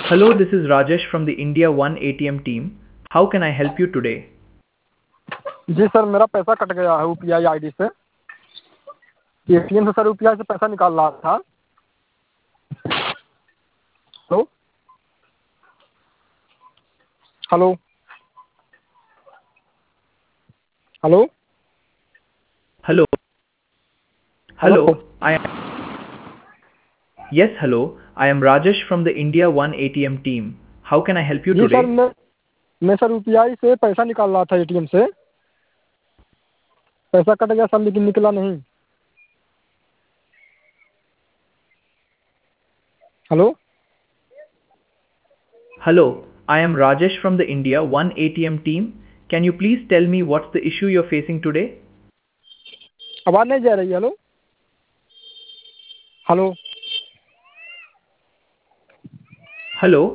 Hello, this is Rajesh from the India One ATM team. How can I help you today? जी sir, मेरा पैसा cut गया है UPI ID से। ATM से सर यूपीआई से पैसा निकाल रहा था। Hello hello hello Hello. Hello Hello. Hello. I am Rajesh from the India One ATM team. How can I help you जी सर, today? मैं सर यूपीआई से पैसा निकाल रहा था एटीएम से। पैसा कट गया सर, लेकिन निकला नहीं। Hello Hello. I am Rajesh from the India One ATM team. Can you please tell me what's the issue you're facing today? आवाज़ नहीं जा रही है। Hello hello Hello.